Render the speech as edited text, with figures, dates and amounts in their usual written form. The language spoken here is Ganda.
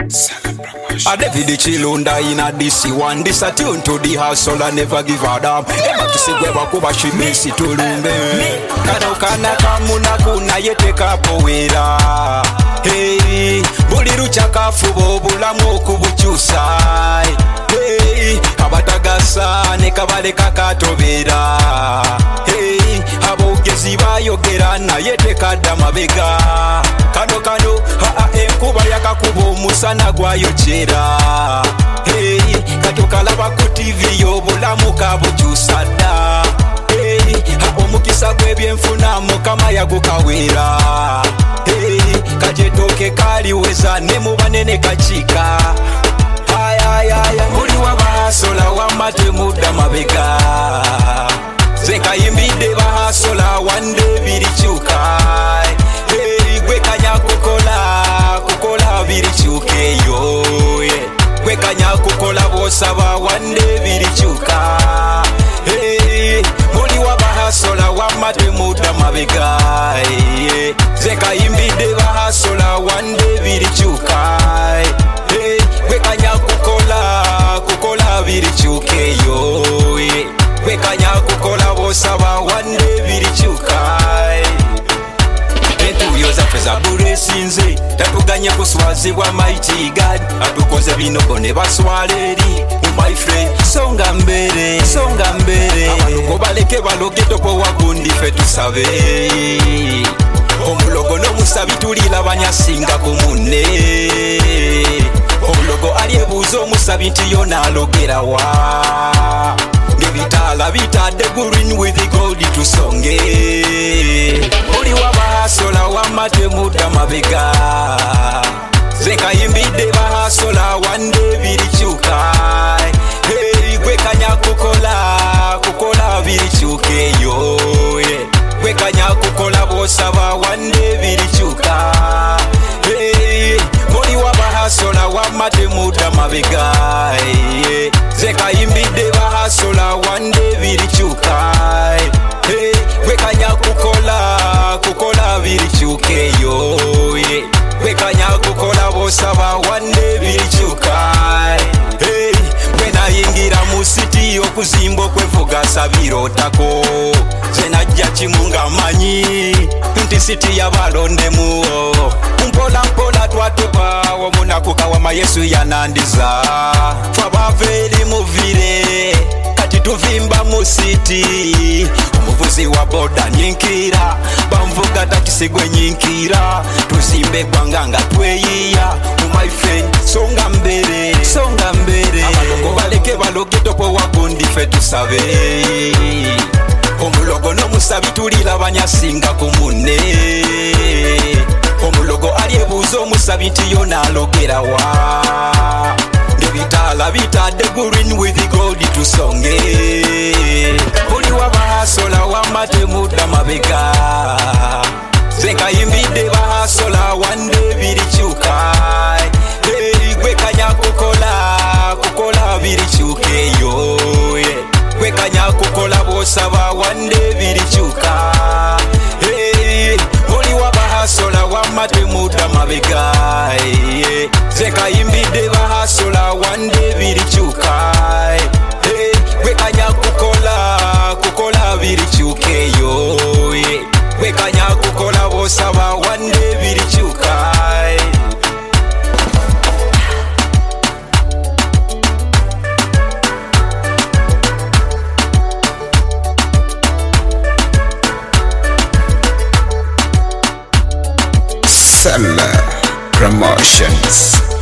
I David Chilunda in a DC one. This a tune to the hustle and never give a damn. Ema tusigweba kuba shimesi tulumbe. Kano kana kamuna kuna yete kapowera. Hey, buli ruchakafu bobulamu okubukyusa. Hey, kabatagasa ne kabale kakatobera. Hey, abogezi bayogera naye tekadda mabega. Kano enkuba yakakuba omusana gwayokera. Hey, katokalaba ku TV obulamu kabukyusa dda. Hey, omukisa gw'ebyenfuna mukama yagukawera. Hey, kajetooke kaliweza ne mu banene kakiika. Ayayaya muli wabahasola wamate mudda mabega. Zekayimbidde bahasola wande birikyuka. Hey, gwe kanya kukola birikyukeyo. Gwe kanya kukola bwosaba wande birikyuka. Hey, muli wabahasola wamate mudda mabega. Zekayimbidde bahasola wande birikyuka. Hey, gwe kanya kukola birikyukeyo. Gwe kanya kukola bwosaba wande birikyuka. Entuuyo zaffe zabbula esinze tatuganye kuswazibwa mighty God. Atukoze binogo ne baswala eri my friend. Songa mbere abantu baleke baloge topo wagundi ffe tusabe. Omulogo n'omusabi tulirabanya singa ku munne. Omulogo alyebuuza omusabi nti yo n'alogerawa. Ng'ebitaala bitadde green with the gold tusonge. Oli wabahasola wamate mudda mabega. Zekayimbidde bahasola wande birikyuka. Hey, gwe kanya kukola birikyukeyo. Gwe kanya kukola bwosaba wande birikyuka. Hey, muli wabahasola wamate mudda mabega. Zekayimbidde bahasola wande birikyuka. Hey, gwe kanya kukola birikyukeyo. Gwe kanya kukola bwosaba wande birikyuka. Hey, gwe nayingira mu city okuzimba okwevuga sabirotako. Ze najja kimu nga manyi nti city yabalondemu. Mpola twatuba omunaku kawama Yesu yanandiza. Twabava eri muvire kati tuvimba mu city. Omuvuzi wa boda nyinkira bamvuga takisi gwe nyinkira. Tuzimbe eggwanga nga tweyiya my friend. Songa mbere abantu baleke baloge topo wagundi ffe tusabe. Omulogo n'omusabi tulirabanya singa ku munne. Omulogo alyebuuza omusabi nti yo n'alogerawa. Ng'ebitaala bitadde green with the gold tusonge. Oli wabahasola wamate mudda mabega. Zekayimbidde bahasola wande birikyuka. Hey, gwe kanya kukola birikyukeyo. Gwe kanya kukola bwosaba wande birikyuka. Hey, oli wabahasola wamate mudda mabega. Zekayimbidde bahasola wande birikyuka. Hey, gwe kanya kukola birikyukeyo. Gwe kanya kukola bwosaba wande birikyuka. Seller Promotions.